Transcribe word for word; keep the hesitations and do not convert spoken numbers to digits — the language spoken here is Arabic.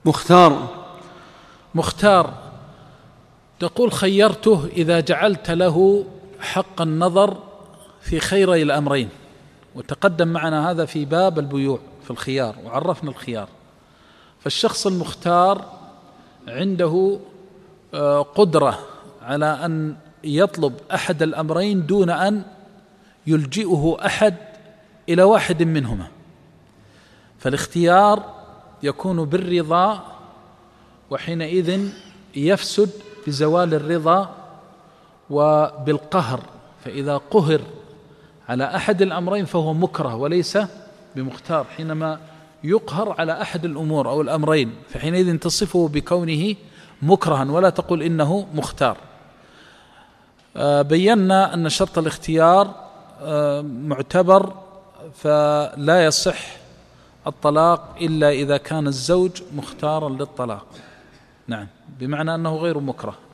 مختار. مختار تقول خيرته إذا جعلت له حق النظر في خيري الأمرين، وتقدم معنا هذا في باب البيوع في الخيار وعرفنا الخيار. فالشخص المختار عنده قدرة على أن يطلب أحد الأمرين دون أن يلجئه أحد إلى واحد منهما، فالاختيار يكون بالرضا، وحينئذ يفسد بزوال الرضا وبالقهر، فإذا قهر على أحد الأمرين فهو مكره وليس بمختار. حينما يقهر على أحد الأمور أو الأمرين فحينئذ تصفه بكونه مكرها ولا تقول إنه مختار. بينا أن شرط الاختيار معتبر، فلا يصح الطلاق إلا إذا كان الزوج مختارا للطلاق، نعم، بمعنى أنه غير مكره.